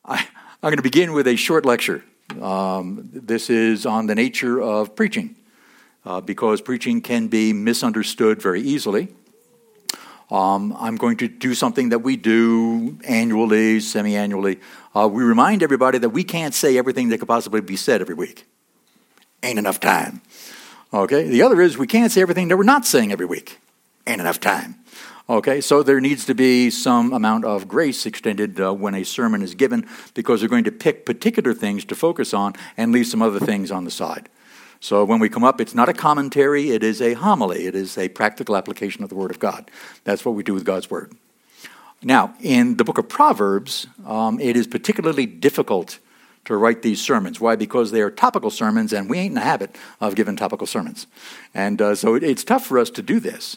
I'm going to begin with a short lecture. This is on the nature of preaching, because preaching can be misunderstood very easily. I'm going to do something that we do annually, semi-annually. We remind everybody that we can't say everything that could possibly be said every week. Ain't enough time. Okay? The other is we can't say everything that we're not saying every week. Ain't enough time. Okay? So there needs to be some amount of grace extended when a sermon is given, because we're going to pick particular things to focus on and leave some other things on the side. So when we come up, it's not a commentary, it is a homily. It is a practical application of the Word of God. That's what we do with God's Word. Now, in the book of Proverbs, it is particularly difficult to write these sermons. Why? Because they are topical sermons, and we ain't in the habit of giving topical sermons. And so it's tough for us to do this.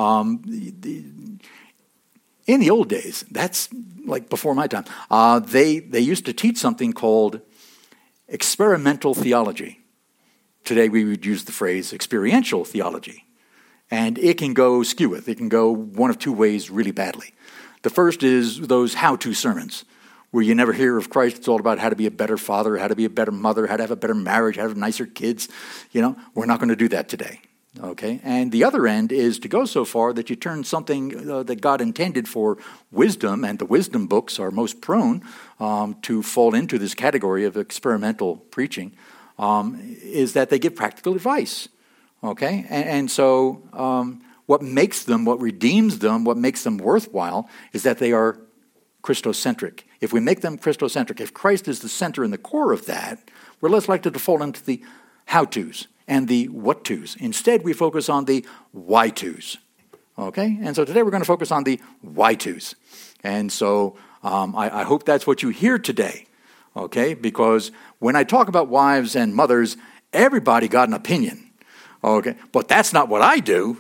In the old days, that's like before my time, they used to teach something called experimental theology. Today we would use the phrase experiential theology. And it can go skeweth. It can go one of two ways really badly. The first is those how-to sermons, where you never hear of Christ. It's all about how to be a better father, how to be a better mother, how to have a better marriage, how to have nicer kids. We're not going to do that today. Okay? And the other end is to go so far that you turn something that God intended for wisdom, and the wisdom books are most prone to fall into this category of experimental preaching, is that they give practical advice. Okay? And so what makes them, what redeems them, what makes them worthwhile is that they are Christocentric. If we make them Christocentric, if Christ is the center and the core of that, we're less likely to fall into the how-tos and the what-tos. Instead, we focus on the why-tos. Okay? And so today we're going to focus on the why-tos. And so I hope that's what you hear today. Okay? Because when I talk about wives and mothers, everybody got an opinion. Okay? But that's not what I do.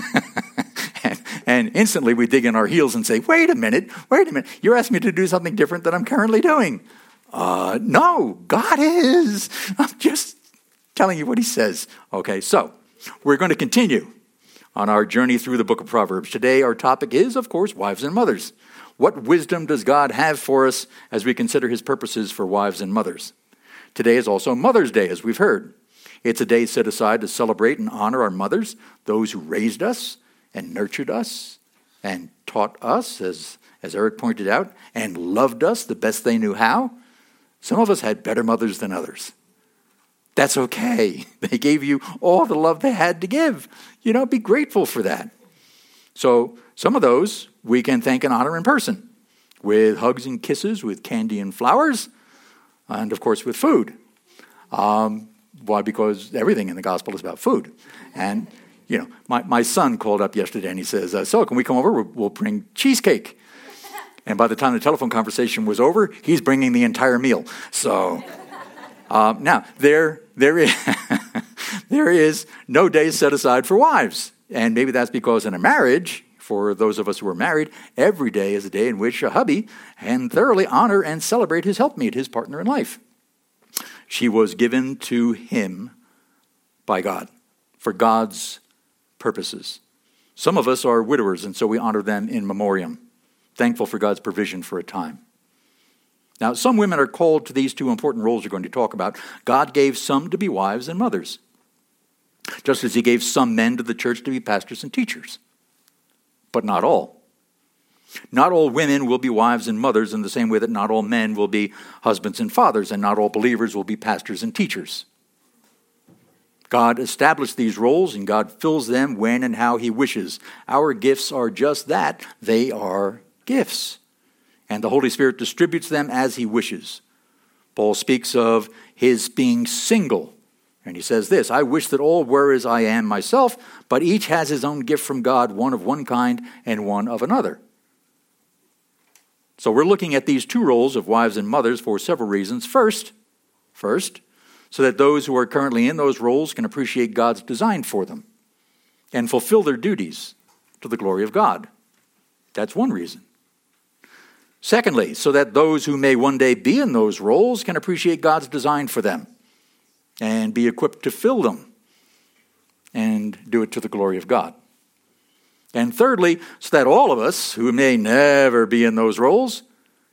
And instantly we dig in our heels and say, wait a minute, you're asking me to do something different than I'm currently doing. No, God is. I'm just telling you what he says. Okay, so we're going to continue on our journey through the book of Proverbs. Today our topic is, of course, wives and mothers. What wisdom does God have for us as we consider his purposes for wives and mothers? Today is also Mother's Day, as we've heard. It's a day set aside to celebrate and honor our mothers, those who raised us and nurtured us and taught us, as Eric pointed out, and loved us the best they knew how. Some of us had better mothers than others. That's okay. They gave you all the love they had to give. Be grateful for that. So some of those we can thank and honor in person, with hugs and kisses, with candy and flowers, and of course with food. Why? Because everything in the gospel is about food. And, my son called up yesterday and he says, so can we come over? We'll bring cheesecake. And by the time the telephone conversation was over, he's bringing the entire meal. So now, there is no day set aside for wives. And maybe that's because in a marriage, for those of us who are married, every day is a day in which a hubby can thoroughly honor and celebrate his helpmeet, his partner in life. She was given to him by God for God's purposes. Some of us are widowers, and so we honor them in memoriam, thankful for God's provision for a time. Now, some women are called to these two important roles we're going to talk about. God gave some to be wives and mothers, just as he gave some men to the church to be pastors and teachers. But not all. Not all women will be wives and mothers in the same way that not all men will be husbands and fathers, and not all believers will be pastors and teachers. God established these roles, and God fills them when and how he wishes. Our gifts are just that. They are gifts. And the Holy Spirit distributes them as he wishes. Paul speaks of his being single. And he says this, I wish that all were as I am myself, but each has his own gift from God, one of one kind and one of another. So we're looking at these two roles of wives and mothers for several reasons. First, so that those who are currently in those roles can appreciate God's design for them and fulfill their duties to the glory of God. That's one reason. Secondly, so that those who may one day be in those roles can appreciate God's design for them and be equipped to fill them and do it to the glory of God. And thirdly, so that all of us who may never be in those roles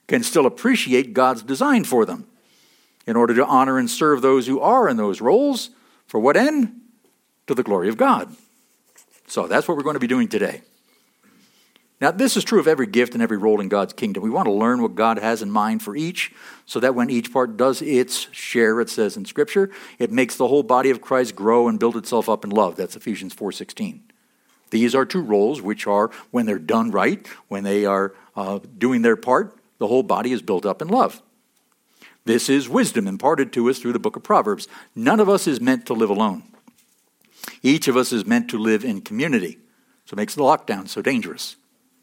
can still appreciate God's design for them in order to honor and serve those who are in those roles. For what end? To the glory of God. So that's what we're going to be doing today. Now, this is true of every gift and every role in God's kingdom. We want to learn what God has in mind for each, so that when each part does its share, it says in Scripture, it makes the whole body of Christ grow and build itself up in love. That's Ephesians 4:16. These are two roles which are, when they're done right, when they are doing their part, the whole body is built up in love. This is wisdom imparted to us through the book of Proverbs. None of us is meant to live alone. Each of us is meant to live in community. So it makes the lockdown so dangerous.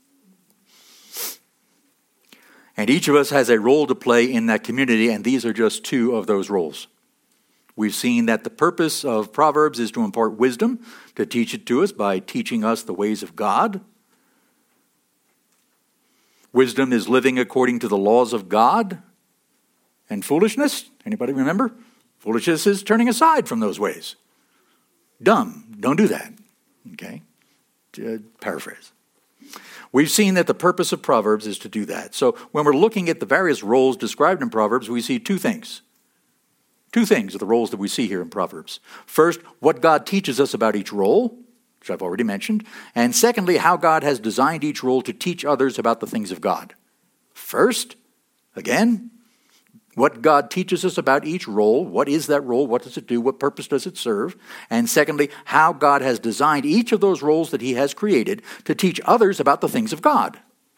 And each of us has a role to play in that community, and these are just two of those roles. We've seen that the purpose of Proverbs is to impart wisdom, to teach it to us by teaching us the ways of God. Wisdom is living according to the laws of God. And foolishness, anybody remember? Foolishness is turning aside from those ways. Dumb, don't do that. Okay? Paraphrase. We've seen that the purpose of Proverbs is to do that. So when we're looking at the various roles described in Proverbs, we see two things. Two things are the roles that we see here in Proverbs. First, what God teaches us about each role, which I've already mentioned. And secondly, how God has designed each role to teach others about the things of God. First, again, what God teaches us about each role. What is that role? What does it do? What purpose does it serve? And secondly, how God has designed each of those roles that he has created to teach others about the things of God.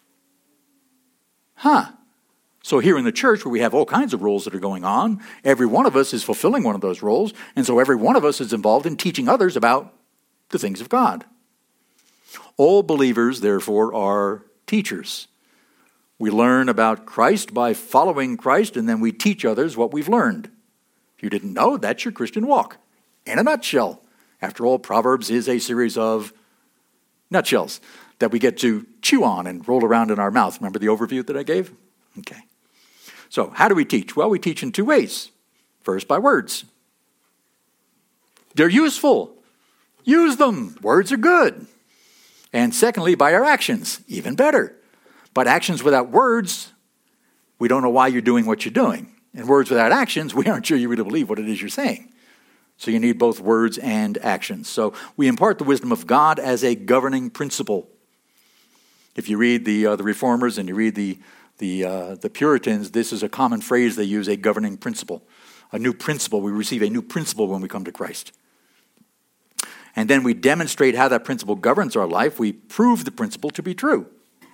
So here in the church, where we have all kinds of roles that are going on, every one of us is fulfilling one of those roles, and so every one of us is involved in teaching others about the things of God. All believers, therefore, are teachers. We learn about Christ by following Christ, and then we teach others what we've learned. If you didn't know, that's your Christian walk. In a nutshell. After all, Proverbs is a series of nutshells that we get to chew on and roll around in our mouth. Remember the overview that I gave? Okay. So, how do we teach? Well, we teach in two ways. First, by words. They're useful. Use them. Words are good. And secondly, by our actions. Even better. But actions without words, we don't know why you're doing what you're doing. And words without actions, we aren't sure you really believe what it is you're saying. So you need both words and actions. So we impart the wisdom of God as a governing principle. If you read the Reformers and you read the Puritans, this is a common phrase they use, a governing principle. A new principle. We receive a new principle when we come to Christ. And then we demonstrate how that principle governs our life. We prove the principle to be true.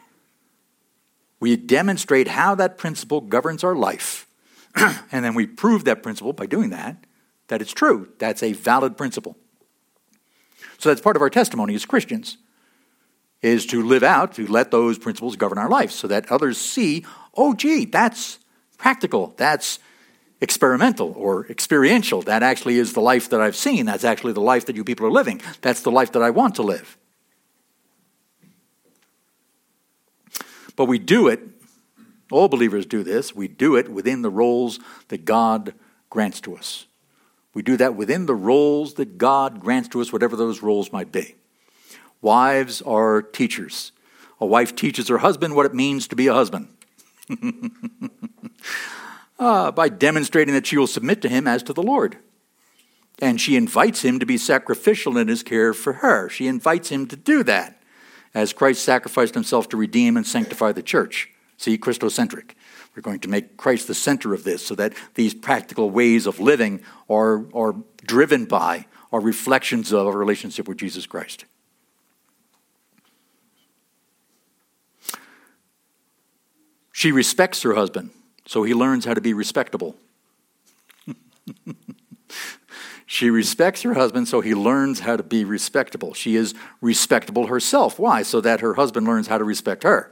We demonstrate how that principle governs our life. And then we prove that principle by doing that it's true. That's a valid principle. So that's part of our testimony as Christians, is to live out, to let those principles govern our life so that others see, oh, gee, that's practical. That's experimental or experiential. That actually is the life that I've seen. That's actually the life that you people are living. That's the life that I want to live. But we do it, all believers do this, we do it within the roles that God grants to us. We do that within the roles that God grants to us, whatever those roles might be. Wives are teachers. A wife teaches her husband what it means to be a husband. By demonstrating that she will submit to him as to the Lord. And she invites him to be sacrificial in his care for her. She invites him to do that, as Christ sacrificed himself to redeem and sanctify the church. See, Christocentric. We're going to make Christ the center of this so that these practical ways of living are driven by, are reflections of a relationship with Jesus Christ. She respects her husband, so he learns how to be respectable. She respects her husband, so he learns how to be respectable. She is respectable herself. Why? So that her husband learns how to respect her.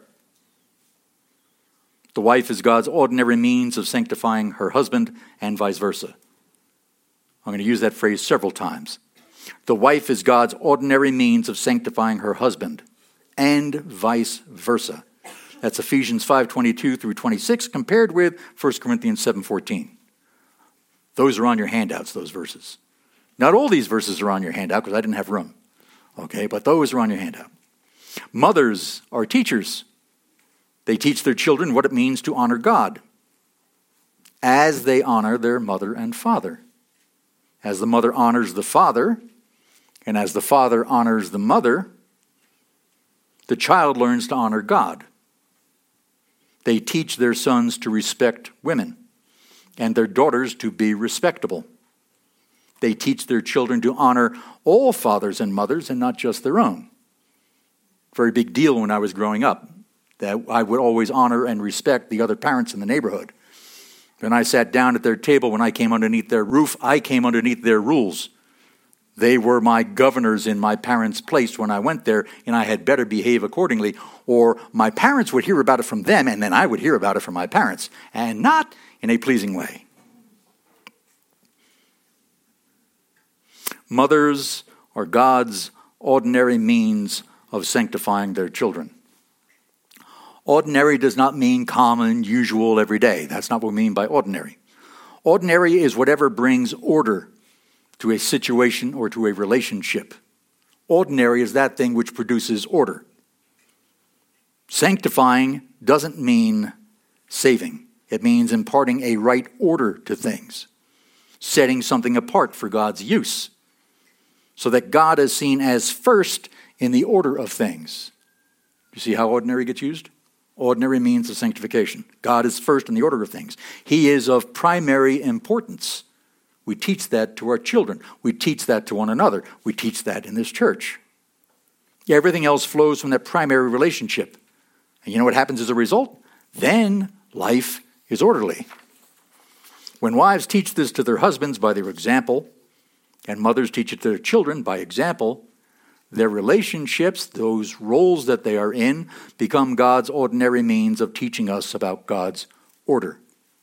The wife is God's ordinary means of sanctifying her husband, and vice versa. I'm going to use that phrase several times. The wife is God's ordinary means of sanctifying her husband, and vice versa. That's Ephesians 5:22 through 26, compared with 1 Corinthians 7:14. Those are on your handouts, those verses. Not all these verses are on your handout because I didn't have room. Okay, but those are on your handout. Mothers are teachers. They teach their children what it means to honor God as they honor their mother and father. As the mother honors the father, and as the father honors the mother, the child learns to honor God. They teach their sons to respect women and their daughters to be respectable. They teach their children to honor all fathers and mothers and not just their own. Very big deal when I was growing up, that I would always honor and respect the other parents in the neighborhood. When I sat down at their table, when I came underneath their roof, I came underneath their rules. They were my governors in my parents' place when I went there, and I had better behave accordingly, or my parents would hear about it from them, and then I would hear about it from my parents, and not in a pleasing way. Mothers are God's ordinary means of sanctifying their children. Ordinary does not mean common, usual, every day. That's not what we mean by ordinary. Ordinary is whatever brings order to a situation or to a relationship. Ordinary is that thing which produces order. Sanctifying doesn't mean saving. It means imparting a right order to things, setting something apart for God's use, so that God is seen as first in the order of things. You see how ordinary gets used? Ordinary means of sanctification. God is first in the order of things. He is of primary importance. We teach that to our children. We teach that to one another. We teach that in this church. Everything else flows from that primary relationship. And you know what happens as a result? Then life is orderly. When wives teach this to their husbands by their example, and mothers teach it to their children by example, their relationships, those roles that they are in, become God's ordinary means of teaching us about God's order.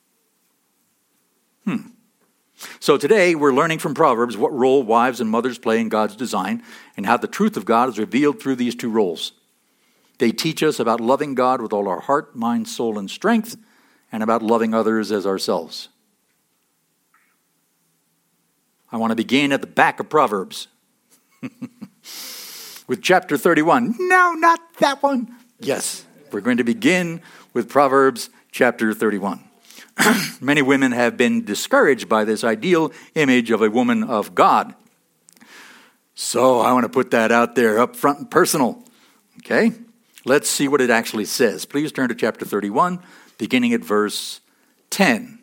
So today we're learning from Proverbs what role wives and mothers play in God's design and how the truth of God is revealed through these two roles. They teach us about loving God with all our heart, mind, soul, and strength, and about loving others as ourselves. I want to begin at the back of Proverbs with chapter 31. No, not that one. Yes, we're going to begin with Proverbs chapter 31. Many women have been discouraged by this ideal image of a woman of God. So I want to put that out there up front and personal. Okay? Let's see what it actually says. Please turn to chapter 31, beginning at verse 10.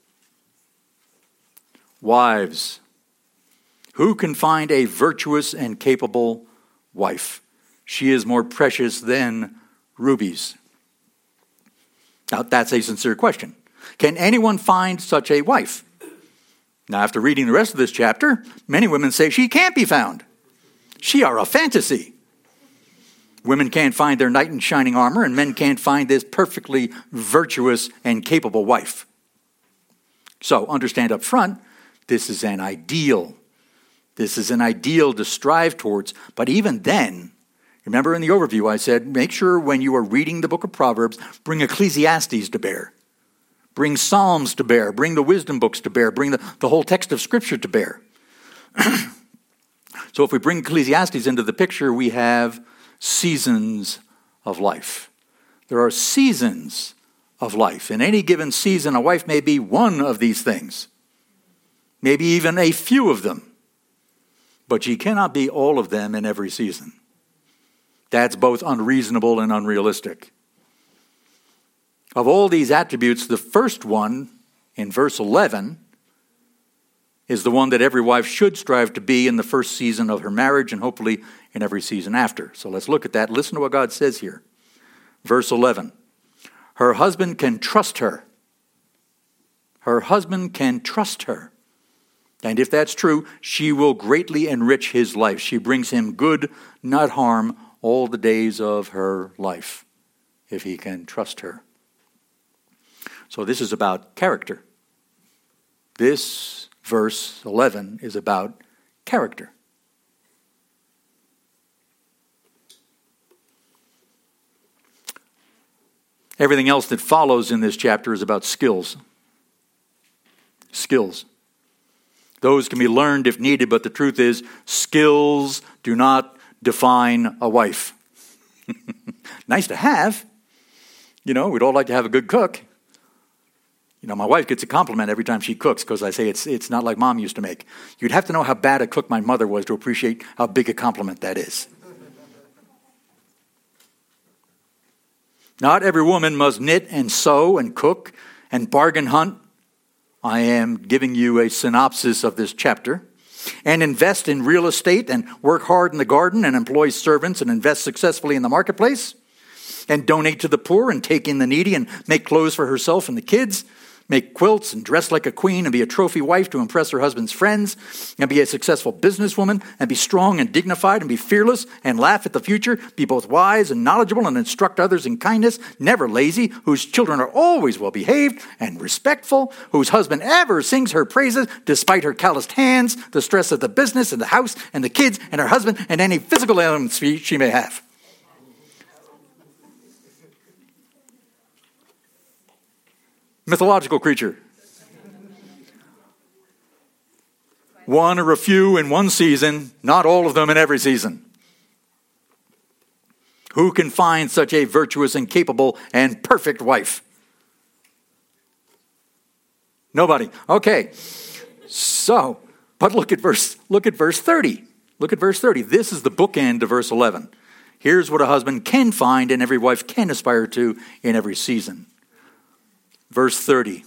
Wives, who can find a virtuous and capable wife? She is more precious than rubies. Now, that's a sincere question. Can anyone find such a wife? Now, after reading the rest of this chapter, many women say she can't be found. She are a fantasy. Women can't find their knight in shining armor, and men can't find this perfectly virtuous and capable wife. So, understand up front, this is an ideal. This is an ideal to strive towards. But even then, remember in the overview I said, make sure when you are reading the book of Proverbs, bring Ecclesiastes to bear. Bring Psalms to bear. Bring the wisdom books to bear. Bring the whole text of Scripture to bear. So if we bring Ecclesiastes into the picture, we have seasons of life. There are seasons of life. In any given season, a wife may be one of these things. Maybe even a few of them. But she cannot be all of them in every season. That's both unreasonable and unrealistic. Of all these attributes, the first one, in verse 11, is the one that every wife should strive to be in the first season of her marriage and hopefully in every season after. So let's look at that. Listen to what God says here. Verse 11. Her husband can trust her. Her husband can trust her. And if that's true, she will greatly enrich his life. She brings him good, not harm, all the days of her life, if he can trust her. So this is about character. This verse 11 is about character. Everything else that follows in this chapter is about skills. Skills. Those can be learned if needed, but the truth is, skills do not define a wife. Nice to have. We'd all like to have a good cook. My wife gets a compliment every time she cooks because I say it's not like Mom used to make. You'd have to know how bad a cook my mother was to appreciate how big a compliment that is. Not every woman must knit and sew and cook and bargain hunt. I am giving you a synopsis of this chapter. And invest in real estate and work hard in the garden and employ servants and invest successfully in the marketplace. And donate to the poor and take in the needy and make clothes for herself and the kids. Make quilts and dress like a queen and be a trophy wife to impress her husband's friends. And be a successful businesswoman and be strong and dignified and be fearless and laugh at the future. Be both wise and knowledgeable and instruct others in kindness. Never lazy. Whose children are always well behaved and respectful. Whose husband ever sings her praises despite her calloused hands, the stress of the business and the house and the kids and her husband and any physical ailments she may have. Mythological creature. One or a few in one season, not all of them in every season. Who can find such a virtuous and capable and perfect wife? Nobody. Okay. So, but look at verse 30. Look at verse 30. This is the bookend to verse 11. Here's what a husband can find and every wife can aspire to in every season. Verse 30,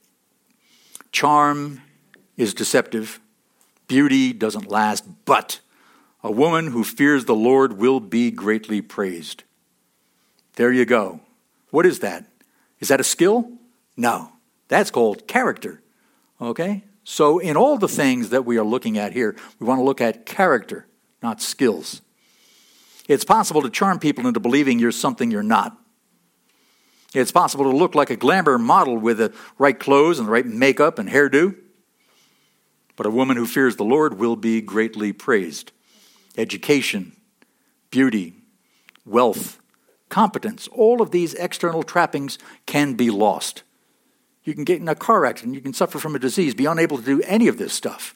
charm is deceptive, beauty doesn't last, but a woman who fears the Lord will be greatly praised. There you go. What is that? Is that a skill? No, that's called character. Okay? So in all the things that we are looking at here, we want to look at character, not skills. It's possible to charm people into believing you're something you're not. It's possible to look like a glamour model with the right clothes and the right makeup and hairdo. But a woman who fears the Lord will be greatly praised. Education, beauty, wealth, competence, all of these external trappings can be lost. You can get in a car accident, you can suffer from a disease, be unable to do any of this stuff.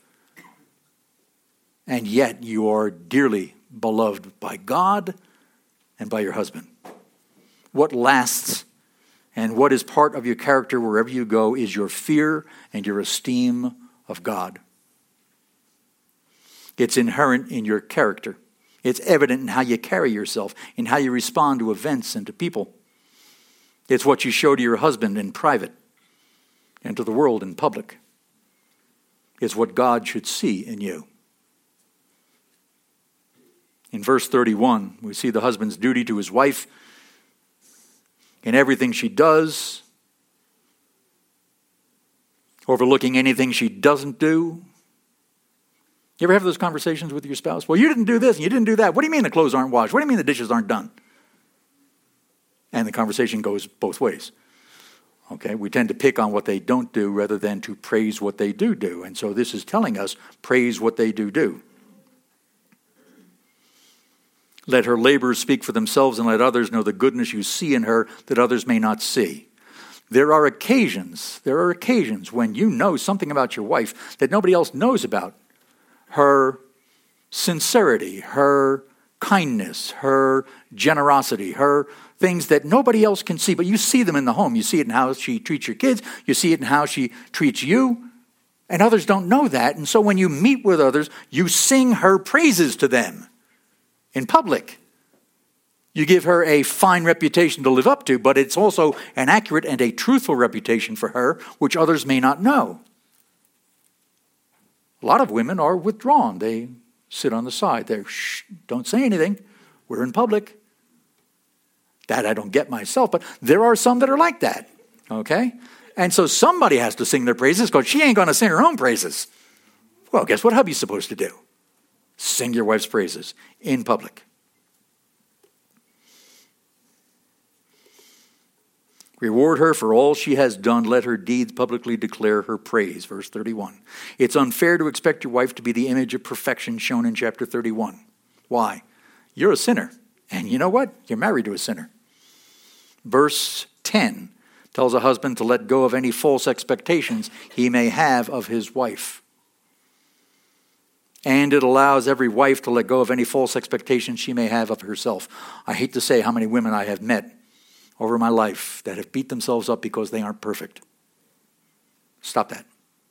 And yet you are dearly beloved by God and by your husband. What lasts and what is part of your character wherever you go is your fear and your esteem of God. It's inherent in your character. It's evident in how you carry yourself, in how you respond to events and to people. It's what you show to your husband in private and to the world in public. It's what God should see in you. In verse 31, we see the husband's duty to his wife in everything she does, overlooking anything she doesn't do. You ever have those conversations with your spouse? Well, you didn't do this and you didn't do that. What do you mean the clothes aren't washed? What do you mean the dishes aren't done? And the conversation goes both ways. Okay, we tend to pick on what they don't do rather than to praise what they do. And so this is telling us, praise what they do. Let her labors speak for themselves and let others know the goodness you see in her that others may not see. There are occasions when you know something about your wife that nobody else knows about. Her sincerity, her kindness, her generosity, her things that nobody else can see, but you see them in the home. You see it in how she treats your kids. You see it in how she treats you. And others don't know that. And so when you meet with others, you sing her praises to them in public. You give her a fine reputation to live up to, but it's also an accurate and a truthful reputation for her, which others may not know. A lot of women are withdrawn. They sit on the side. They're, shh, don't say anything. We're in public. That I don't get myself, but there are some that are like that, okay? And so somebody has to sing their praises because she ain't going to sing her own praises. Well, guess what hubby's supposed to do? Sing your wife's praises in public. Reward her for all she has done. Let her deeds publicly declare her praise. Verse 31. It's unfair to expect your wife to be the image of perfection shown in chapter 31. Why? You're a sinner. And you know what? You're married to a sinner. Verse 10 tells a husband to let go of any false expectations he may have of his wife. And it allows every wife to let go of any false expectations she may have of herself. I hate to say how many women I have met over my life that have beat themselves up because they aren't perfect. Stop that.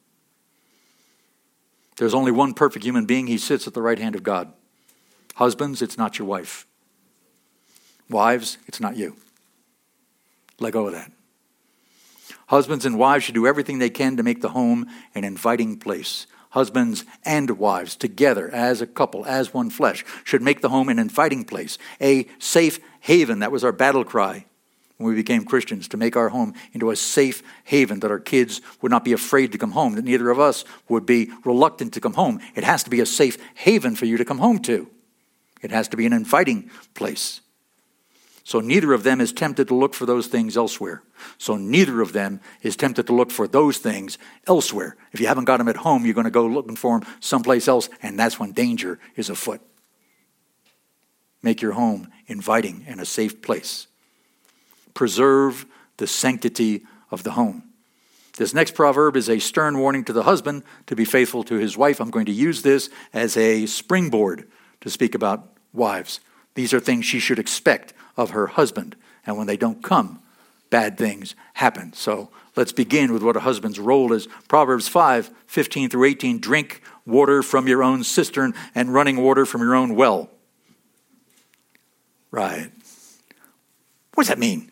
There's only one perfect human being. He sits at the right hand of God. Husbands, it's not your wife. Wives, it's not you. Let go of that. Husbands and wives should do everything they can to make the home an inviting place. Husbands and wives together as a couple, as one flesh, should make the home an inviting place, a safe haven. That was our battle cry when we became Christians, to make our home into a safe haven, that our kids would not be afraid to come home, that neither of us would be reluctant to come home. It has to be a safe haven for you to come home to. It has to be an inviting place. So neither of them is tempted to look for those things elsewhere. So neither of them is tempted to look for those things elsewhere. If you haven't got them at home, you're going to go looking for them someplace else, and that's when danger is afoot. Make your home inviting and a safe place. Preserve the sanctity of the home. This next proverb is a stern warning to the husband to be faithful to his wife. I'm going to use this as a springboard to speak about wives. These are things she should expect of her husband. And when they don't come, bad things happen. So let's begin with what a husband's role is. Proverbs 5:15-18. Drink water from your own cistern and running water from your own well. Right. What does that mean?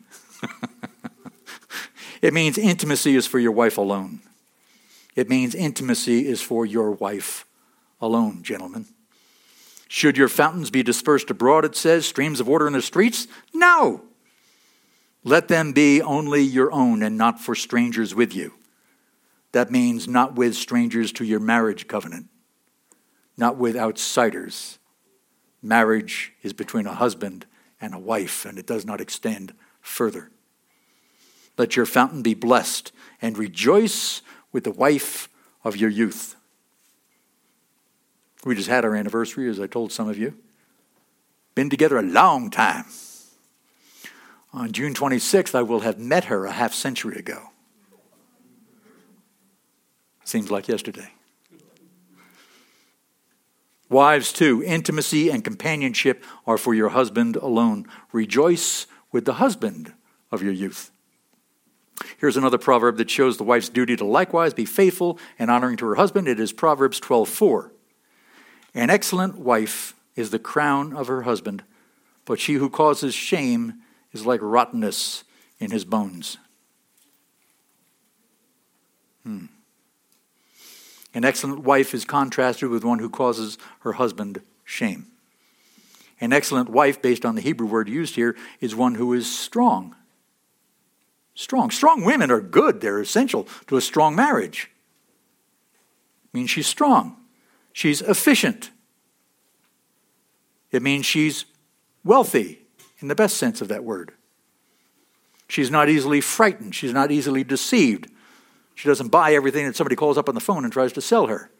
It means intimacy is for your wife alone. It means intimacy is for your wife alone, gentlemen. Should your fountains be dispersed abroad, it says, streams of water in the streets? No. Let them be only your own and not for strangers with you. That means not with strangers to your marriage covenant, not with outsiders. Marriage is between a husband and a wife, and it does not extend further. Let your fountain be blessed, and rejoice with the wife of your youth. We just had our anniversary, as I told some of you. Been together a long time. On June 26th, I will have met her a half century ago. Seems like yesterday. Wives, too, intimacy and companionship are for your husband alone. Rejoice with the husband of your youth. Here's another proverb that shows the wife's duty to likewise be faithful and honoring to her husband. It is Proverbs 12:4. An excellent wife is the crown of her husband, but she who causes shame is like rottenness in his bones. An excellent wife is contrasted with one who causes her husband shame. An excellent wife, based on the Hebrew word used here, is one who is strong. Strong women are good. They're essential to a strong marriage. It means she's strong. She's efficient. It means she's wealthy in the best sense of that word. She's not easily frightened. She's not easily deceived. She doesn't buy everything that somebody calls up on the phone and tries to sell her.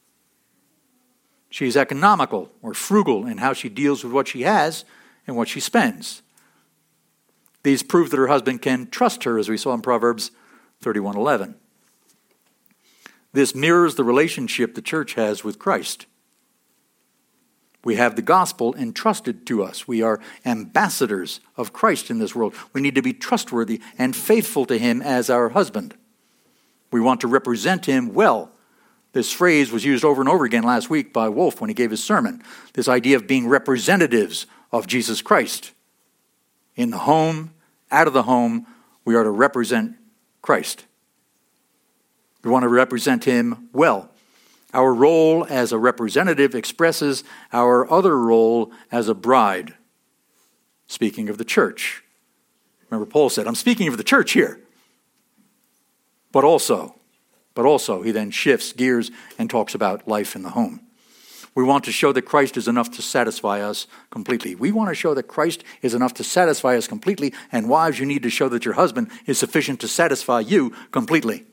She's economical or frugal in how she deals with what she has and what she spends. These prove that her husband can trust her, as we saw in Proverbs 31:11. This mirrors the relationship the church has with Christ. We have the gospel entrusted to us. We are ambassadors of Christ in this world. We need to be trustworthy and faithful to him as our husband. We want to represent him well. This phrase was used over and over again last week by Wolf when he gave his sermon. This idea of being representatives of Jesus Christ. In the home, out of the home, we are to represent Christ. We want to represent him well. Our role as a representative expresses our other role as a bride. Speaking of the church. Remember, Paul said, I'm speaking of the church here. But also, he then shifts gears and talks about life in the home. We want to show that Christ is enough to satisfy us completely. We want to show that Christ is enough to satisfy us completely. And wives, you need to show that your husband is sufficient to satisfy you completely.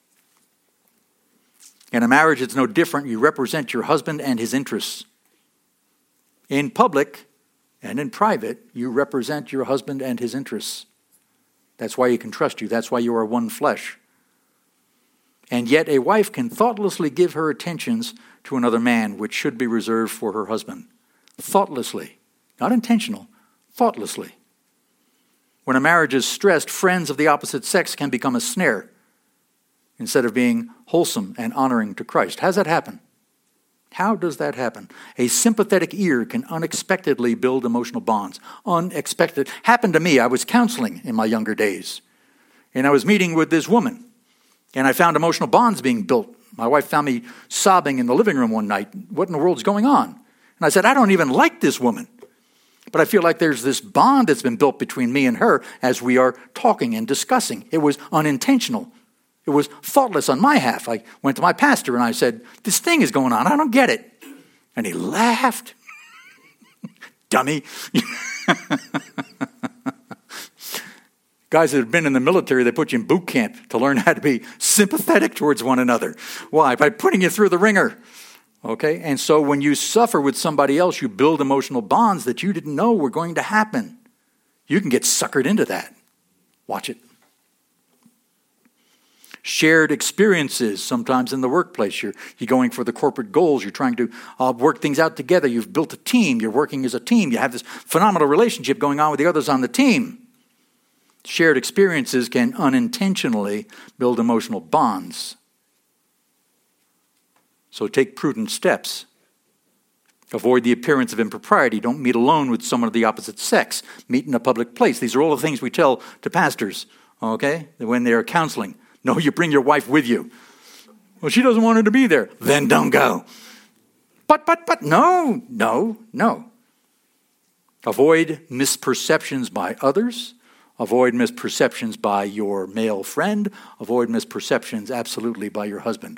In a marriage, it's no different. You represent your husband and his interests. In public and in private, you represent your husband and his interests. That's why he can trust you. That's why you are one flesh. And yet a wife can thoughtlessly give her attentions to another man, which should be reserved for her husband. Thoughtlessly. Not intentional. Thoughtlessly. When a marriage is stressed, friends of the opposite sex can become a snare instead of being wholesome and honoring to Christ. How does that happen? How does that happen? A sympathetic ear can unexpectedly build emotional bonds. Unexpected. Happened to me. I was counseling in my younger days. And I was meeting with this woman. And I found emotional bonds being built. My wife found me sobbing in the living room one night. What in the world's going on? And I said, I don't even like this woman. But I feel like there's this bond that's been built between me and her as we are talking and discussing. It was unintentional. It was thoughtless on my half. I went to my pastor and I said, this thing is going on. I don't get it. And he laughed. Dummy. Guys that have been in the military, they put you in boot camp to learn how to be sympathetic towards one another. Why? By putting you through the ringer. Okay? And so when you suffer with somebody else, you build emotional bonds that you didn't know were going to happen. You can get suckered into that. Watch it. Shared experiences, sometimes in the workplace. You're going for the corporate goals. You're trying to work things out together. You've built a team. You're working as a team. You have this phenomenal relationship going on with the others on the team. Shared experiences can unintentionally build emotional bonds. So take prudent steps. Avoid the appearance of impropriety. Don't meet alone with someone of the opposite sex. Meet in a public place. These are all the things we tell to pastors, okay, when they're counseling. No, you bring your wife with you. Well, she doesn't want her to be there. Then don't go. But, no. Avoid misperceptions by others. Avoid misperceptions by your male friend. Avoid misperceptions absolutely by your husband.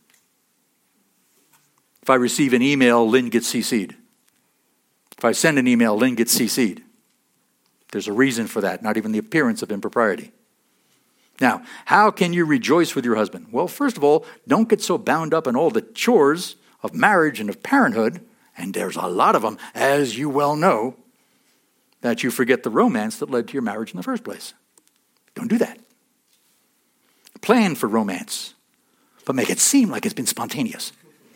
If I receive an email, Lynn gets CC'd. If I send an email, Lynn gets CC'd. There's a reason for that, not even the appearance of impropriety. Now, how can you rejoice with your husband? Well, first of all, don't get so bound up in all the chores of marriage and of parenthood, and there's a lot of them, as you well know, that you forget the romance that led to your marriage in the first place. Don't do that. Plan for romance, but make it seem like it's been spontaneous.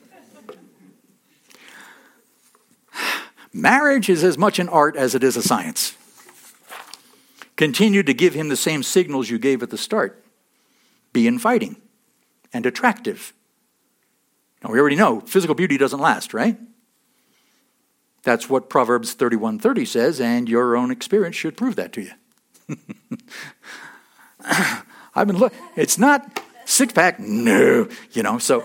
Marriage is as much an art as it is a science. Continue to give him the same signals you gave at the start. Be inviting and attractive. Now, we already know physical beauty doesn't last, right? That's what Proverbs 31:30 says, and your own experience should prove that to you. I've been looking. It's not six-pack, no, so.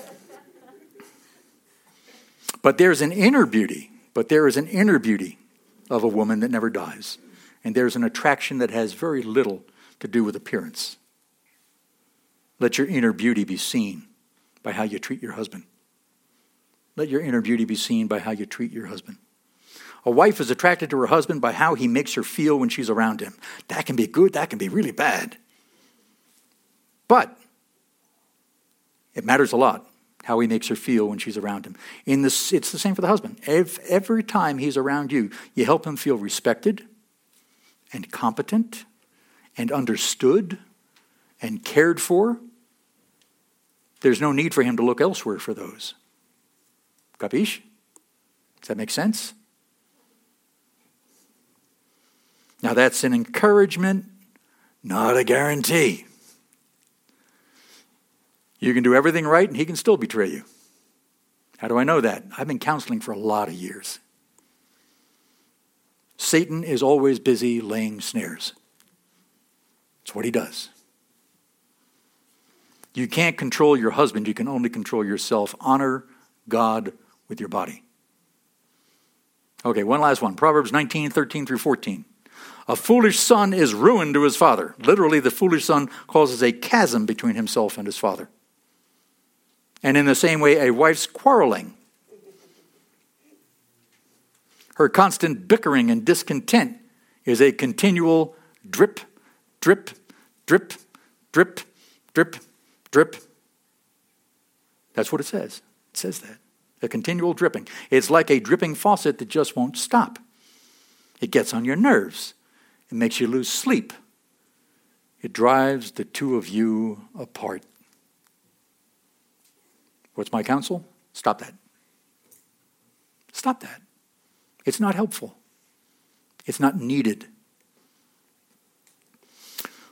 But there's an inner beauty. There is an inner beauty of a woman that never dies. And there's an attraction that has very little to do with appearance. Let your inner beauty be seen by how you treat your husband. Let your inner beauty be seen by how you treat your husband. A wife is attracted to her husband by how he makes her feel when she's around him. That can be good, that can be really bad. But it matters a lot how he makes her feel when she's around him. It's the same for the husband. Every time he's around you, you help him feel respected and competent and understood and cared for. There's no need for him to look elsewhere for those. Capiche? Does that make sense? Now that's an encouragement, not a guarantee. You can do everything right and he can still betray you. How do I know that? I've been counseling for a lot of years. Satan is always busy laying snares. It's what he does. You can't control your husband. You can only control yourself. Honor God with your body. Okay, one last one. Proverbs 19:13 through 14. A foolish son is ruin to his father. Literally, the foolish son causes a chasm between himself and his father. And in the same way, a wife's quarreling, her constant bickering and discontent is a continual drip, drip, drip, drip, drip, drip. That's what it says. It says that. A continual dripping. It's like a dripping faucet that just won't stop. It gets on your nerves. It makes you lose sleep. It drives the two of you apart. What's my counsel? Stop that. Stop that. It's not helpful. It's not needed.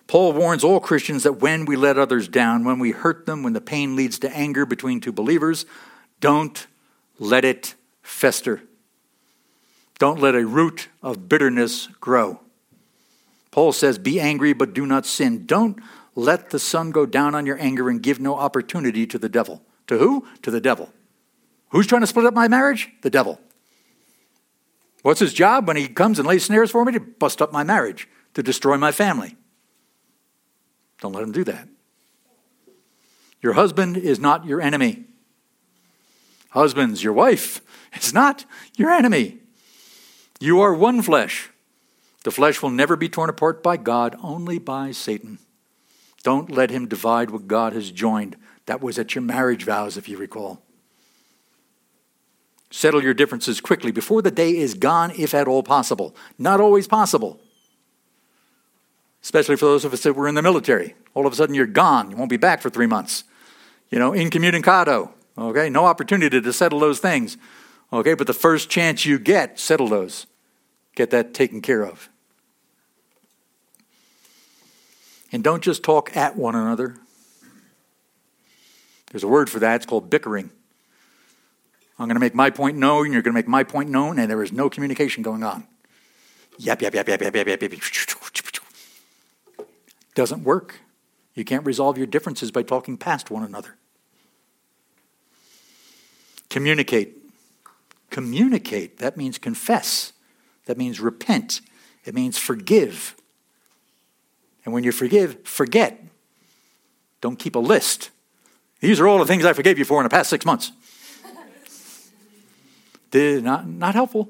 Paul warns all Christians that when we let others down, when we hurt them, when the pain leads to anger between two believers, don't let it fester. Don't let a root of bitterness grow. Paul says, be angry, but do not sin. Don't let the sun go down on your anger and give no opportunity to the devil. To who? To the devil. Who's trying to split up my marriage? The devil. What's his job when he comes and lays snares for me? To bust up my marriage, to destroy my family. Don't let him do that. Your husband is not your enemy. Husbands, your wife is not your enemy. You are one flesh. The flesh will never be torn apart by God, only by Satan. Don't let him divide what God has joined. That was at your marriage vows, if you recall. Settle your differences quickly before the day is gone, if at all possible. Not always possible. Especially for those of us that were in the military. All of a sudden you're gone. You won't be back for 3 months. Incommunicado. Okay, no opportunity to settle those things. Okay, but the first chance you get, settle those. Get that taken care of. And don't just talk at one another. There's a word for that. It's called bickering. I'm going to make my point known, you're going to make my point known, and there is no communication going on. Yap. Doesn't work. You can't resolve your differences by talking past one another. Communicate. Communicate. That means confess. That means repent. It means forgive. And when you forgive, forget. Don't keep a list. These are all the things I forgave you for in the past 6 months. Not helpful.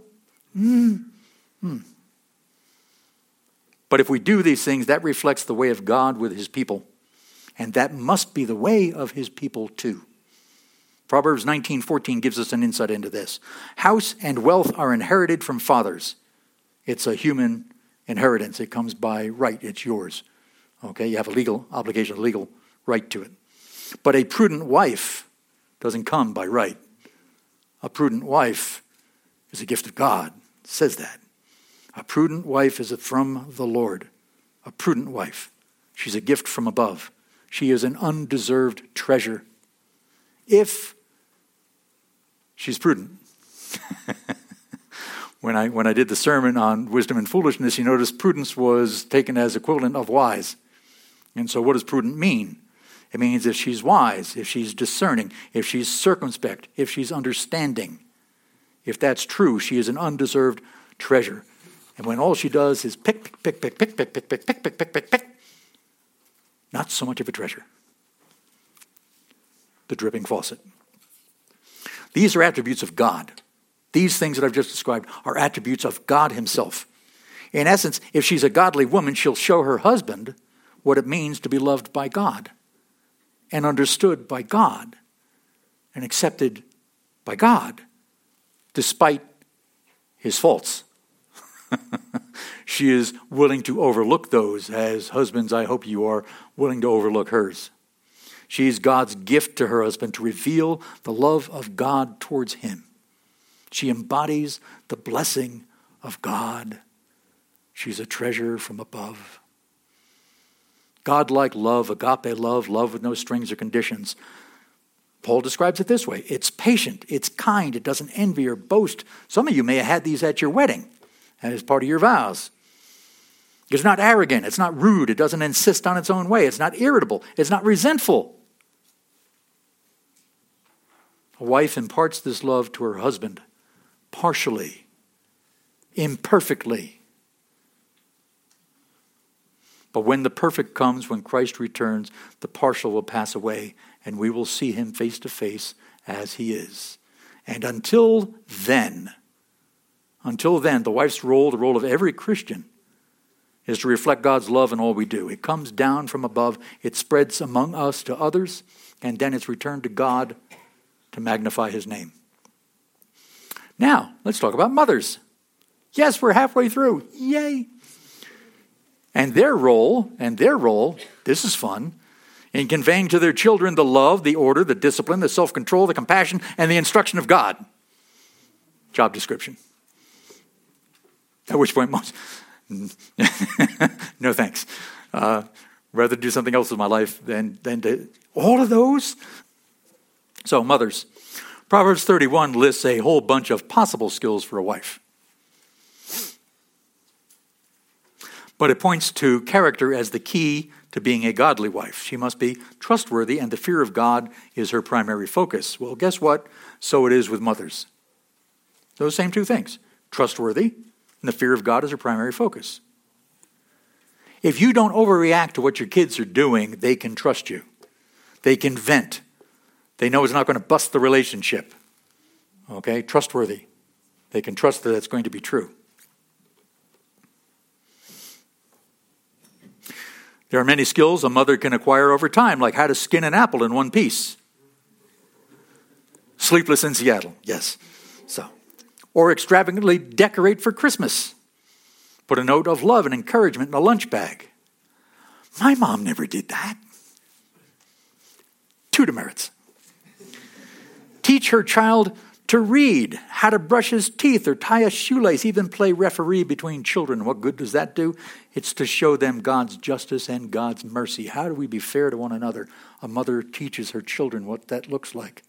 But if we do these things, that reflects the way of God with his people. And that must be the way of his people too. Proverbs 19:14 gives us an insight into this. House and wealth are inherited from fathers. It's a human inheritance. It comes by right. It's yours. Okay, you have a legal obligation, a legal right to it. But a prudent wife doesn't come by right. A prudent wife is a gift of God. It says that. A prudent wife is from the Lord. A prudent wife. She's a gift from above. She is an undeserved treasure. If she's prudent. When I did the sermon on wisdom and foolishness, you notice prudence was taken as equivalent of wise. And so what does prudent mean? It means if she's wise, if she's discerning, if she's circumspect, if she's understanding. If that's true, she is an undeserved treasure. And when all she does is pick, not so much of a treasure. The dripping faucet. These are attributes of God. These things that I've just described are attributes of God himself. In essence, if she's a godly woman, she'll show her husband what it means to be loved by God and understood by God and accepted by God despite his faults. She is willing to overlook those, as husbands, I hope you are willing to overlook hers. She's God's gift to her husband to reveal the love of God towards him. She embodies the blessing of God. She's a treasure from above. God-like love, agape love, love with no strings or conditions. Paul describes it this way. It's patient, it's kind, it doesn't envy or boast. Some of you may have had these at your wedding as part of your vows. It's not arrogant, it's not rude, it doesn't insist on its own way, it's not irritable, it's not resentful. A wife imparts this love to her husband partially, imperfectly. But when the perfect comes, when Christ returns, the partial will pass away, and we will see him face to face as he is. And until then, the wife's role, the role of every Christian, is to reflect God's love in all we do. It comes down from above, it spreads among us to others, and then it's returned to God to magnify his name. Now, let's talk about mothers. Yes, we're halfway through. Yay! And their role, this is fun, in conveying to their children the love, the order, the discipline, the self-control, the compassion, and the instruction of God. Job description. At which point most... no thanks. rather do something else with my life than to all of those. So mothers, Proverbs 31 lists a whole bunch of possible skills for a wife. But it points to character as the key to being a godly wife. She must be trustworthy, and the fear of God is her primary focus. Well, guess what? So it is with mothers. Those same two things. Trustworthy, and the fear of God is her primary focus. If you don't overreact to what your kids are doing, they can trust you. They can vent. They know it's not going to bust the relationship. Okay? Trustworthy. They can trust that it's going to be true. There are many skills a mother can acquire over time, like how to skin an apple in one piece. Sleepless in Seattle, yes. Or extravagantly decorate for Christmas. Put a note of love and encouragement in a lunch bag. My mom never did that. 2 demerits. Teach her child to read, how to brush his teeth or tie a shoelace, even play referee between children. What good does that do? It's to show them God's justice and God's mercy. How do we be fair to one another? A mother teaches her children what that looks like.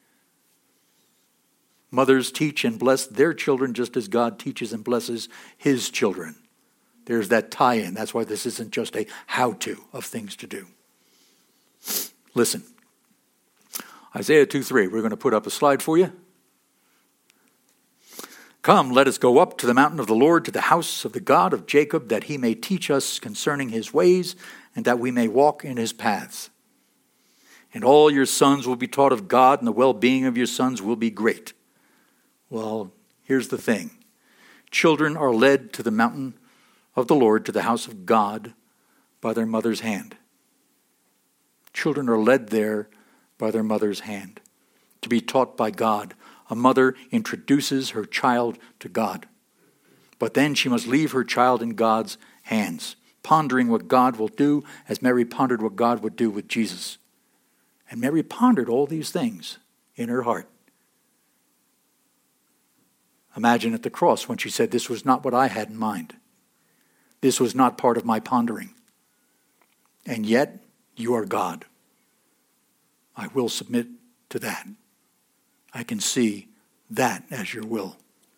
Mothers teach and bless their children just as God teaches and blesses his children. There's that tie-in. That's why this isn't just a how-to of things to do. Listen. Isaiah 2:3. We're going to put up a slide for you. Come, let us go up to the mountain of the Lord, to the house of the God of Jacob, that he may teach us concerning his ways, and that we may walk in his paths. And all your sons will be taught of God, and the well-being of your sons will be great. Well, here's the thing. Children are led to the mountain of the Lord, to the house of God, by their mother's hand. Children are led there by their mother's hand, to be taught by God. A mother introduces her child to God. But then she must leave her child in God's hands, pondering what God will do, as Mary pondered what God would do with Jesus. And Mary pondered all these things in her heart. Imagine at the cross when she said, this was not what I had in mind. This was not part of my pondering. And yet, you are God. I will submit to that. I can see that as your will.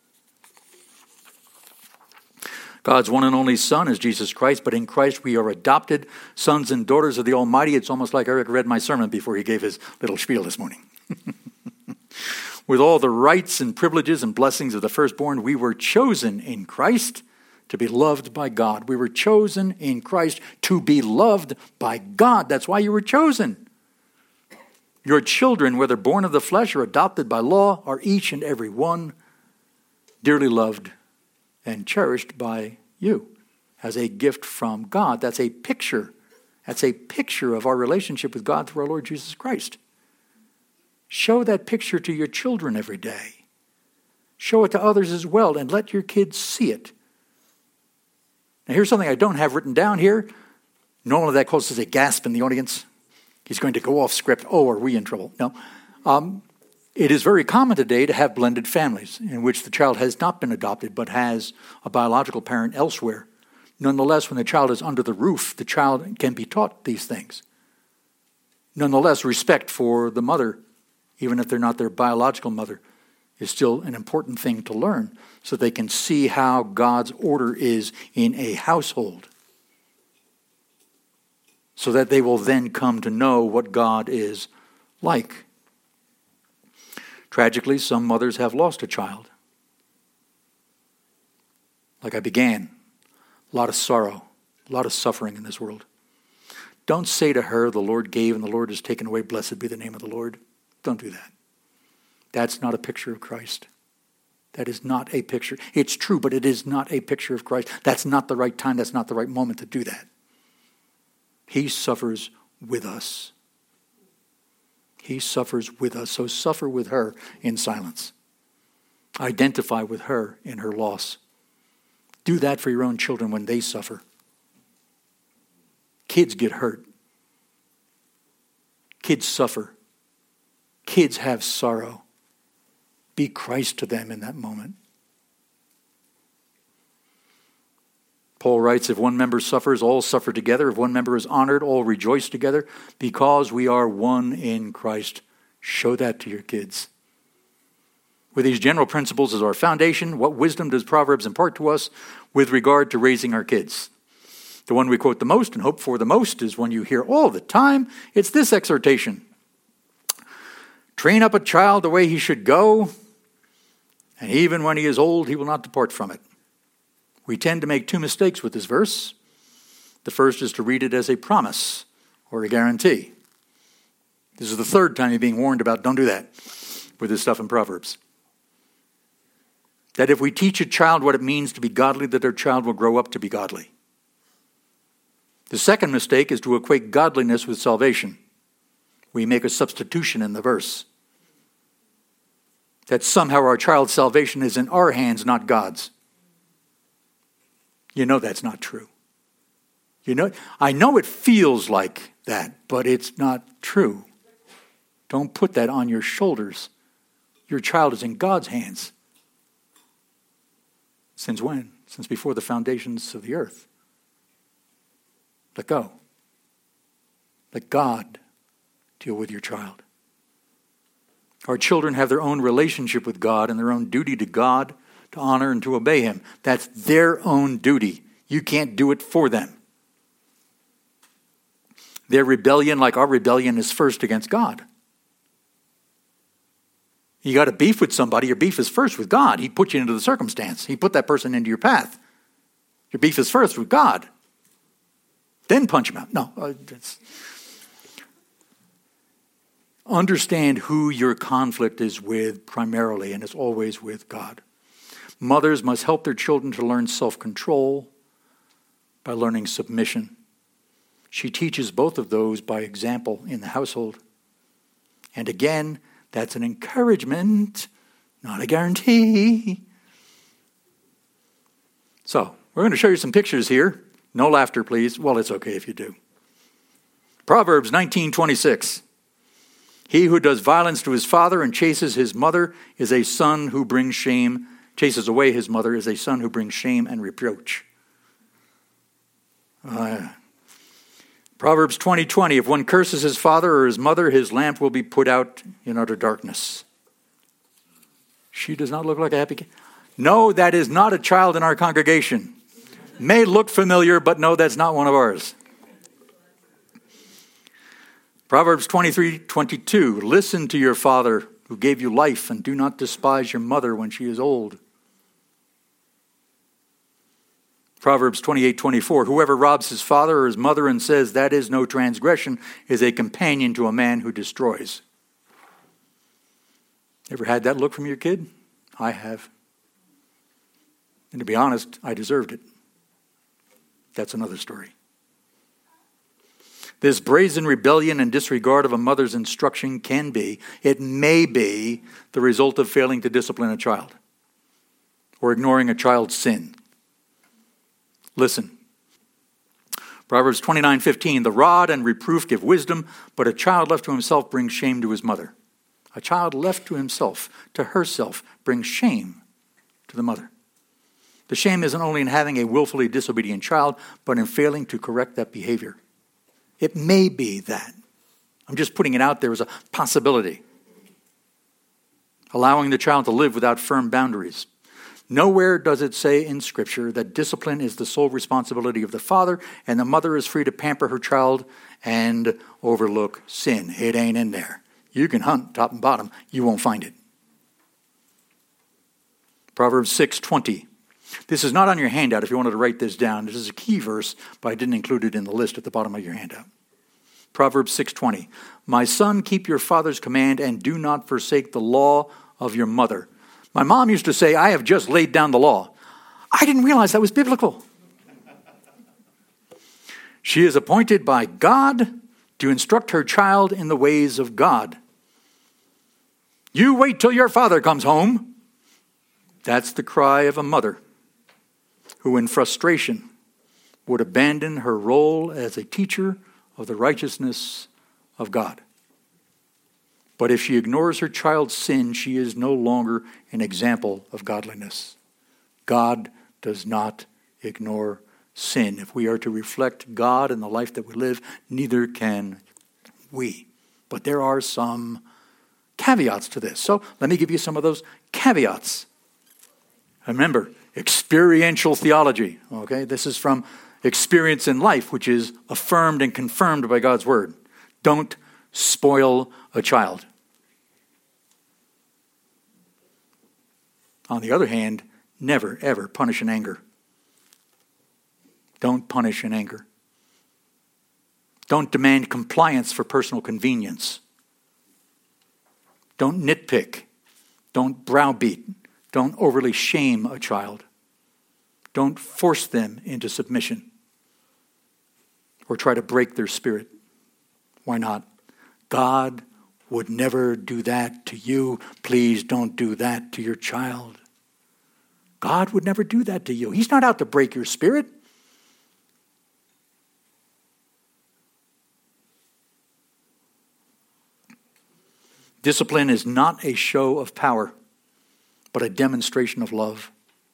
God's one and only Son is Jesus Christ, but in Christ we are adopted sons and daughters of the Almighty. It's almost like Eric read my sermon before he gave his little spiel this morning. With all the rights and privileges and blessings of the firstborn, we were chosen in Christ to be loved by God. We were chosen in Christ to be loved by God. That's why you were chosen. Your children, whether born of the flesh or adopted by law, are each and every one dearly loved and cherished by you as a gift from God. That's a picture. That's a picture of our relationship with God through our Lord Jesus Christ. Show that picture to your children every day. Show it to others as well, and let your kids see it. Now, here's something I don't have written down here. Normally that causes a gasp in the audience. He's going to go off script. Oh, are we in trouble? No. It is very common today to have blended families in which the child has not been adopted but has a biological parent elsewhere. Nonetheless, when the child is under the roof, the child can be taught these things. Nonetheless, respect for the mother, even if they're not their biological mother, is still an important thing to learn so they can see how God's order is in a household, so that they will then come to know what God is like. Tragically, some mothers have lost a child. Like I began, a lot of sorrow, a lot of suffering in this world. Don't say to her, the Lord gave and the Lord has taken away, blessed be the name of the Lord. Don't do that. That's not a picture of Christ. That is not a picture. It's true, but it is not a picture of Christ. That's not the right time. That's not the right moment to do that. He suffers with us. He suffers with us. So suffer with her in silence. Identify with her in her loss. Do that for your own children when they suffer. Kids get hurt. Kids suffer. Kids have sorrow. Be Christ to them in that moment. Paul writes, if one member suffers, all suffer together. If one member is honored, all rejoice together. Because we are one in Christ. Show that to your kids. With these general principles as our foundation, what wisdom does Proverbs impart to us with regard to raising our kids? The one we quote the most and hope for the most is one you hear all the time. It's this exhortation. Train up a child the way he should go, and even when he is old, he will not depart from it. We tend to make two mistakes with this verse. The first is to read it as a promise or a guarantee. This is the third time you're being warned about don't do that with this stuff in Proverbs. That if we teach a child what it means to be godly, that their child will grow up to be godly. The second mistake is to equate godliness with salvation. We make a substitution in the verse. That somehow our child's salvation is in our hands, not God's. You know that's not true. I know it feels like that, but it's not true. Don't put that on your shoulders. Your child is in God's hands. Since when? Since before the foundations of the earth. Let go. Let God deal with your child. Our children have their own relationship with God and their own duty to God to honor and to obey Him. That's their own duty. You can't do it for them. Their rebellion, like our rebellion, is first against God. You got a beef with somebody, your beef is first with God. He put you into the circumstance. He put that person into your path. Your beef is first with God. Then punch him out. No. Understand who your conflict is with primarily, and it's always with God. Mothers must help their children to learn self-control by learning submission. She teaches both of those by example in the household. And again, that's an encouragement, not a guarantee. So, we're going to show you some pictures here. No laughter, please. Well, it's okay if you do. Proverbs 19:26. He who does violence to his father and chases his mother is a son who brings shame. Chases away his mother is a son who brings shame and reproach. Proverbs 20:20. If one curses his father or his mother, his lamp will be put out in utter darkness. She does not look like a happy kid. No, that is not a child in our congregation. May look familiar, but no, that's not one of ours. Proverbs 23:22. Listen to your father who gave you life, and do not despise your mother when she is old. Proverbs 28:24. Whoever robs his father or his mother and says that is no transgression is a companion to a man who destroys. Ever had that look from your kid? I have. And to be honest, I deserved it. That's another story. This brazen rebellion and disregard of a mother's instruction it may be, the result of failing to discipline a child or ignoring a child's sin. Listen. Proverbs 29:15. The rod and reproof give wisdom, but a child left to himself brings shame to his mother. A child left to himself, to herself, brings shame to the mother. The shame isn't only in having a willfully disobedient child, but in failing to correct that behavior. It may be that. I'm just putting it out there as a possibility. Allowing the child to live without firm boundaries. Nowhere does it say in Scripture that discipline is the sole responsibility of the father and the mother is free to pamper her child and overlook sin. It ain't in there. You can hunt top and bottom. You won't find it. Proverbs 6:20. This is not on your handout if you wanted to write this down. This is a key verse, but I didn't include it in the list at the bottom of your handout. Proverbs 6:20. My son, keep your father's command and do not forsake the law of your mother. My mom used to say, I have just laid down the law. I didn't realize that was biblical. She is appointed by God to instruct her child in the ways of God. You wait till your father comes home. That's the cry of a mother who in frustration would abandon her role as a teacher of the righteousness of God. But if she ignores her child's sin, she is no longer an example of godliness. God does not ignore sin. If we are to reflect God in the life that we live, neither can we. But there are some caveats to this. So let me give you some of those caveats. Remember, experiential theology. Okay, this is from experience in life, which is affirmed and confirmed by God's word. Don't spoil a child. On the other hand, never, ever punish in anger. Don't punish in anger. Don't demand compliance for personal convenience. Don't nitpick. Don't browbeat. Don't overly shame a child. Don't force them into submission or try to break their spirit. Why not? God would never do that to you. Please don't do that to your child. God would never do that to you. He's not out to break your spirit. Discipline is not a show of power, but a demonstration of love.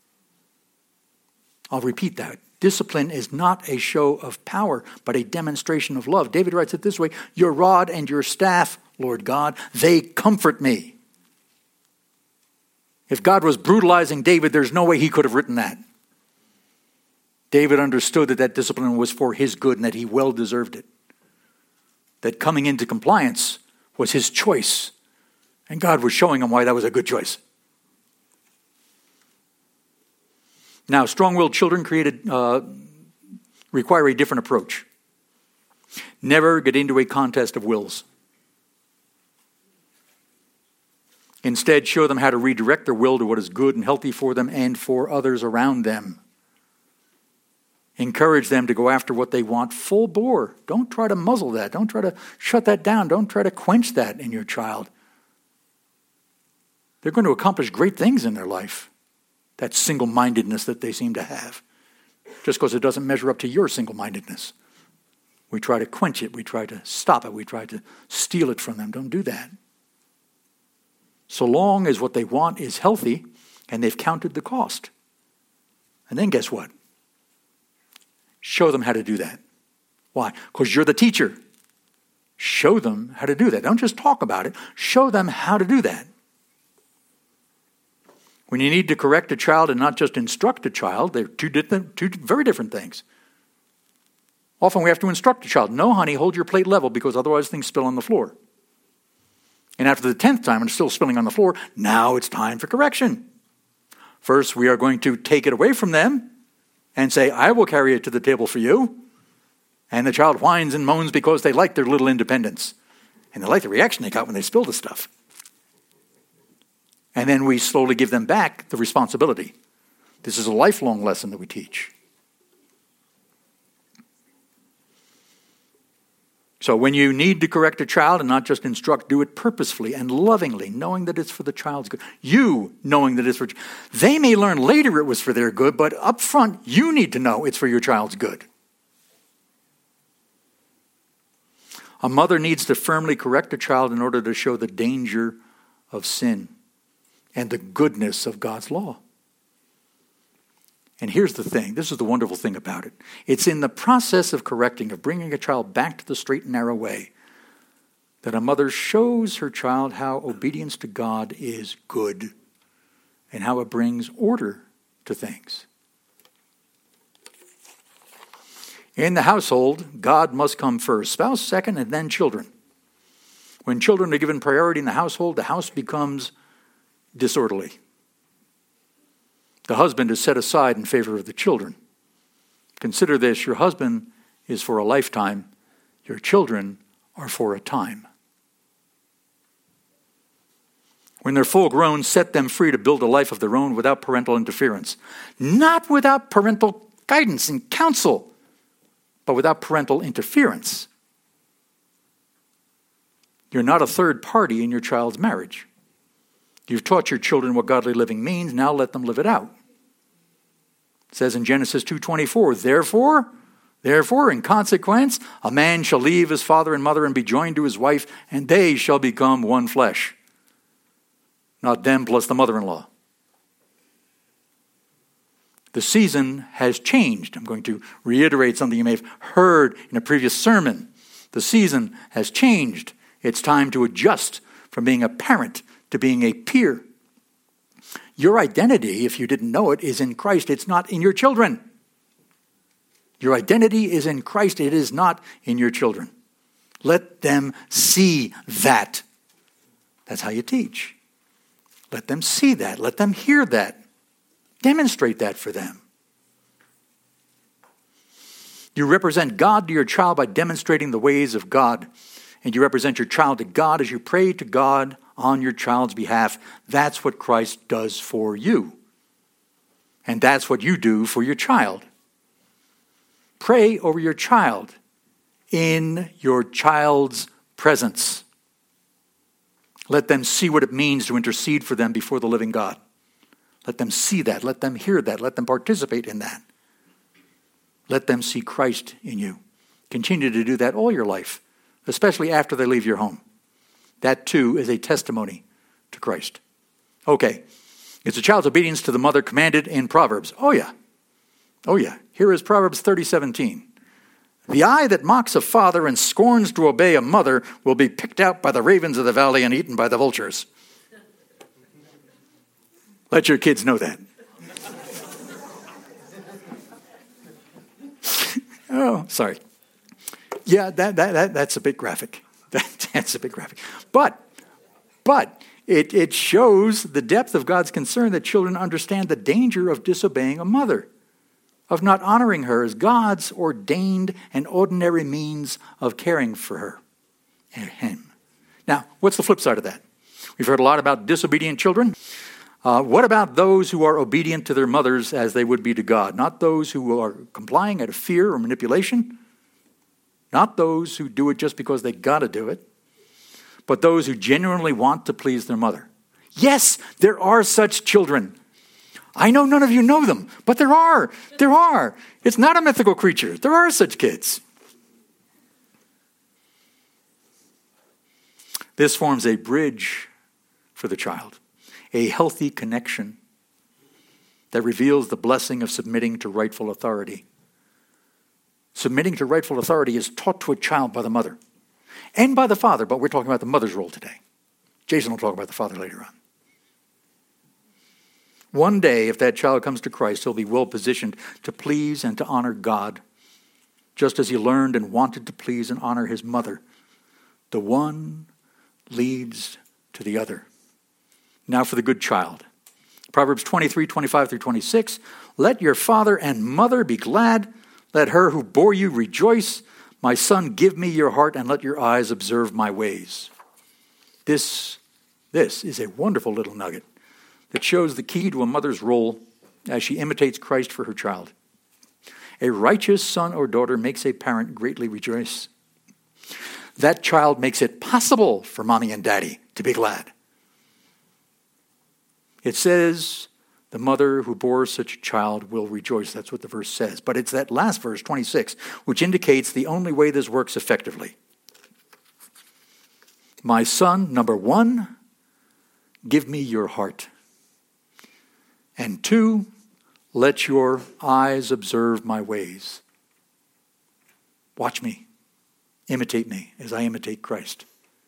I'll repeat that. Discipline is not a show of power, but a demonstration of love. David writes it this way, your rod and your staff, Lord God, they comfort me. If God was brutalizing David, there's no way he could have written that. David understood that that discipline was for his good and that he well deserved it. That coming into compliance was his choice. And God was showing him why that was a good choice. Now, strong-willed children require a different approach. Never get into a contest of wills. Instead, show them how to redirect their will to what is good and healthy for them and for others around them. Encourage them to go after what they want full bore. Don't try to muzzle that. Don't try to shut that down. Don't try to quench that in your child. They're going to accomplish great things in their life. That single-mindedness that they seem to have. Just because it doesn't measure up to your single-mindedness. We try to quench it. We try to stop it. We try to steal it from them. Don't do that. So long as what they want is healthy and they've counted the cost. And then guess what? Show them how to do that. Why? Because you're the teacher. Show them how to do that. Don't just talk about it. Show them how to do that. When you need to correct a child and not just instruct a child, they're two very different things. Often we have to instruct a child. No, honey, hold your plate level because otherwise things spill on the floor. And after the 10th time and it's still spilling on the floor, now it's time for correction. First, we are going to take it away from them and say, I will carry it to the table for you. And the child whines and moans because they like their little independence. And they like the reaction they got when they spill the stuff. And then we slowly give them back the responsibility. This is a lifelong lesson that we teach. So when you need to correct a child and not just instruct, do it purposefully and lovingly, knowing that it's for the child's good. You knowing that it's for... They may learn later it was for their good, but up front, you need to know it's for your child's good. A mother needs to firmly correct a child in order to show the danger of sin and the goodness of God's law. And here's the thing. This is the wonderful thing about it. It's in the process of correcting, of bringing a child back to the straight and narrow way, that a mother shows her child how obedience to God is good and how it brings order to things. In the household, God must come first. Spouse second, and then children. When children are given priority in the household, the house becomes disorderly. The husband is set aside in favor of the children. Consider this, your husband is for a lifetime, your children are for a time. When they're full grown, set them free to build a life of their own without parental interference. Not without parental guidance and counsel, but without parental interference. You're not a third party in your child's marriage. You've taught your children what godly living means. Now let them live it out. It says in Genesis 2:24, Therefore, in consequence, a man shall leave his father and mother and be joined to his wife, and they shall become one flesh. Not them plus the mother-in-law. The season has changed. I'm going to reiterate something you may have heard in a previous sermon. The season has changed. It's time to adjust from being a parent to being a peer. Your identity, if you didn't know it, is in Christ. It's not in your children. Your identity is in Christ. It is not in your children. Let them see that. That's how you teach. Let them see that. Let them hear that. Demonstrate that for them. You represent God to your child by demonstrating the ways of God. And you represent your child to God as you pray to God on your child's behalf. That's what Christ does for you. And that's what you do for your child. Pray over your child in your child's presence. Let them see what it means to intercede for them before the living God. Let them see that. Let them hear that. Let them participate in that. Let them see Christ in you. Continue to do that all your life, especially after they leave your home. That too is a testimony to Christ. Okay. Is a child's obedience to the mother commanded in Proverbs? Oh yeah. Oh yeah. Here is Proverbs 30:17. The eye that mocks a father and scorns to obey a mother will be picked out by the ravens of the valley and eaten by the vultures. Let your kids know that. Oh, sorry. Yeah, that's a bit graphic. That's a bit graphic. But it shows the depth of God's concern that children understand the danger of disobeying a mother, of not honoring her as God's ordained and ordinary means of caring for her and him. Now, what's the flip side of that? We've heard a lot about disobedient children. What about those who are obedient to their mothers as they would be to God? Not those who are complying out of fear or manipulation. Not those who do it just because they got to do it. But those who genuinely want to please their mother. Yes, there are such children. I know none of you know them, but there are. There are. It's not a mythical creature. There are such kids. This forms a bridge for the child, a healthy connection that reveals the blessing of submitting to rightful authority. Submitting to rightful authority is taught to a child by the mother and by the father, but we're talking about the mother's role today. Jason will talk about the father later on. One day, if that child comes to Christ, he'll be well positioned to please and to honor God, just as he learned and wanted to please and honor his mother. The one leads to the other. Now for the good child. Proverbs 23:25-26. Let your father and mother be glad. Let her who bore you rejoice. My son, give me your heart and let your eyes observe my ways. This is a wonderful little nugget that shows the key to a mother's role as she imitates Christ for her child. A righteous son or daughter makes a parent greatly rejoice. That child makes it possible for mommy and daddy to be glad. It says the mother who bore such a child will rejoice. That's what the verse says. But it's that last verse, 26, which indicates the only way this works effectively. My son, number one, give me your heart. And two, let your eyes observe my ways. Watch me. Imitate me as I imitate Christ.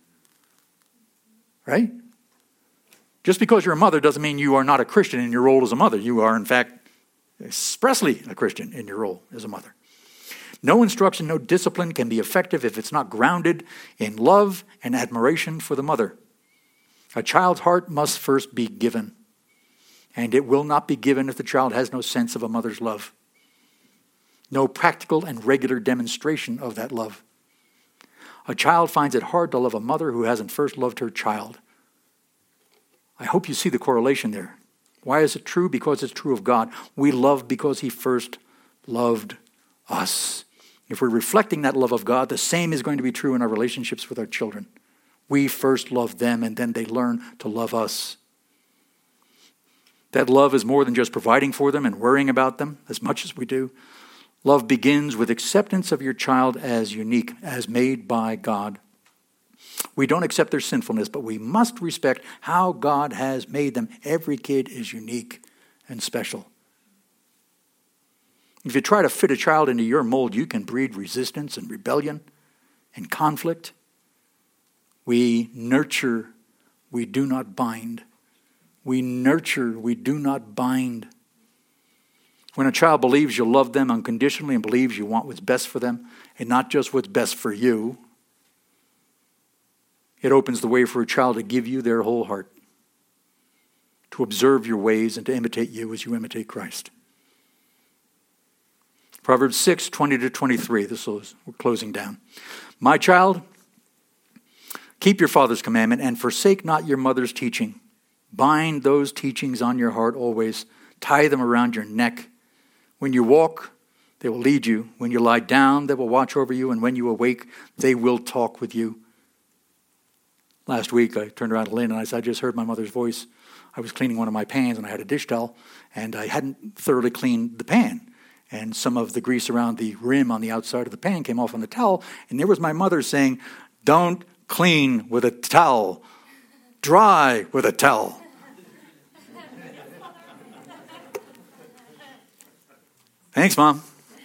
Right? Just because you're a mother doesn't mean you are not a Christian in your role as a mother. You are, in fact, expressly a Christian in your role as a mother. No instruction, no discipline can be effective if it's not grounded in love and admiration for the mother. A child's heart must first be given. And it will not be given if the child has no sense of a mother's love. No practical and regular demonstration of that love. A child finds it hard to love a mother who hasn't first loved her child. I hope you see the correlation there. Why is it true? Because it's true of God. We love because he first loved us. If we're reflecting that love of God, the same is going to be true in our relationships with our children. We first love them and then they learn to love us. That love is more than just providing for them and worrying about them as much as we do. Love begins with acceptance of your child as unique, as made by God. We don't accept their sinfulness, but we must respect how God has made them. Every kid is unique and special. If you try to fit a child into your mold, you can breed resistance and rebellion and conflict. We nurture, we do not bind. We nurture, we do not bind. When a child believes you love them unconditionally and believes you want what's best for them and not just what's best for you, it opens the way for a child to give you their whole heart, to observe your ways and to imitate you as you imitate Christ. Proverbs 6:20-23. We're closing down. My child, keep your father's commandment and forsake not your mother's teaching. Bind those teachings on your heart always. Tie them around your neck. When you walk, they will lead you. When you lie down, they will watch over you. And when you awake, they will talk with you. Last week, I turned around to Lynn and I said, I just heard my mother's voice. I was cleaning one of my pans and I had a dish towel and I hadn't thoroughly cleaned the pan. And some of the grease around the rim on the outside of the pan came off on the towel. And there was my mother saying, don't clean with a towel. Dry with a towel. Thanks, Mom.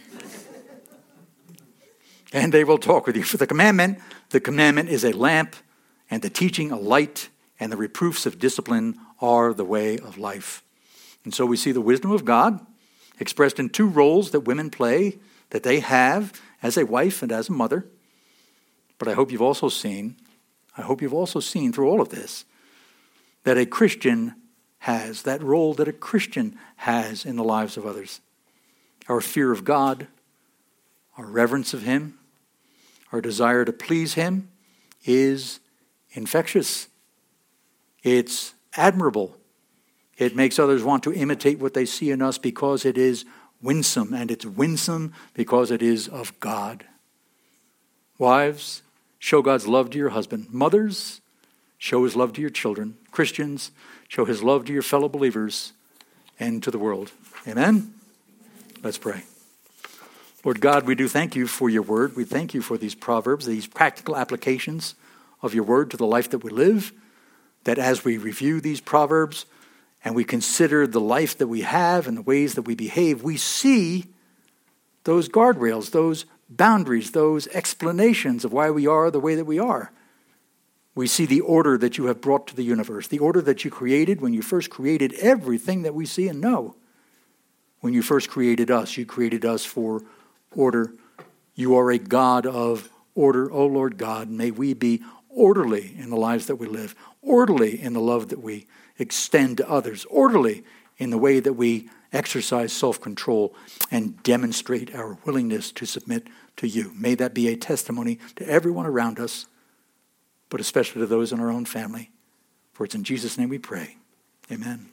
And they will talk with you. For the commandment is a lamp, and the teaching a light, and the reproofs of discipline are the way of life. And so we see the wisdom of God expressed in two roles that women play, that they have as a wife and as a mother. But I hope you've also seen through all of this, that a Christian has, that role that a Christian has in the lives of others. Our fear of God, our reverence of Him, our desire to please Him is infectious. It's admirable. It makes others want to imitate what they see in us because it is winsome, and it's winsome because it is of God. Wives, show God's love to your husband. Mothers, show His love to your children. Christians, show His love to your fellow believers and to the world. Amen? Let's pray. Lord God, we do thank you for your word. We thank you for these proverbs, these practical applications of your word to the life that we live, that as we review these proverbs and we consider the life that we have and the ways that we behave, we see those guardrails, those boundaries, those explanations of why we are the way that we are. We see the order that you have brought to the universe, the order that you created when you first created everything that we see and know. When you first created us, you created us for order. You are a God of order. Oh, Lord God, may we be orderly in the lives that we live, orderly in the love that we extend to others, orderly in the way that we exercise self-control and demonstrate our willingness to submit to you. May that be a testimony to everyone around us, but especially to those in our own family. For it's in Jesus' name we pray. Amen.